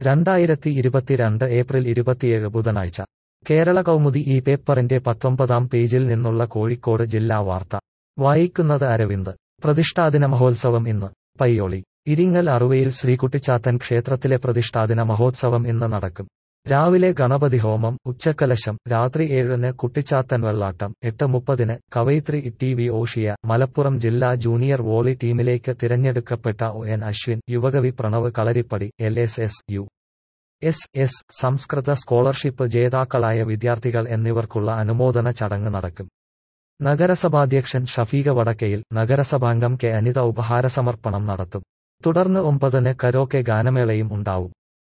2022 April 27 ബുധനാഴ്ച കേരള കൗമുദി ഈ പേപ്പറിന്റെ 19-ാം പേജിൽ നിന്നുള്ള കോഴിക്കോട് ജില്ലാ വാർത്ത വായിക്കുന്നത് അരവിന്ദ്. പ്രതിഷ്ഠാദിന മഹോത്സവം ഇന്ന്. പയ്യോളി. ഇരിങ്ങൽ അറുവയിൽ ശ്രീകുട്ടിച്ചാത്തൻ ക്ഷേത്രത്തിലെ പ്രതിഷ്ഠാദിന മഹോത്സവം ഇന്ന് നടക്കും. രാവിലെ ഗണപതി ഹോമം, ഉച്ചക്കലശം, രാത്രി 7-ന് കുട്ടിച്ചാത്തൻ വെള്ളാട്ടം, 8:30-ന് കവയിത്രി ടി.വി. ഓഷിയ. മലപ്പുറം ജില്ലാ ജൂനിയർ വോളി ടീമിലേക്ക് തിരഞ്ഞെടുക്കപ്പെട്ട ഒ.എൻ. അശ്വിൻ, യുവകവി പ്രണവ് കളരിപ്പടി, എൽ.എസ്.എസ്. യു.എസ്.എസ്. സംസ്കൃത സ്കോളർഷിപ്പ് ജേതാക്കളായ വിദ്യാർത്ഥികൾ എന്നിവർക്കുള്ള അനുമോദന ചടങ്ങ് നടക്കും. നഗരസഭാധ്യക്ഷൻ ഷഫീഖ വടക്കയിൽ, നഗരസഭാംഗം കെ. അനിത ഉപഹാരസമർപ്പണം നടത്തും. തുടർന്ന് 9-ന് കരോക്കെ ഗാനമേളയും ഉണ്ടാവും.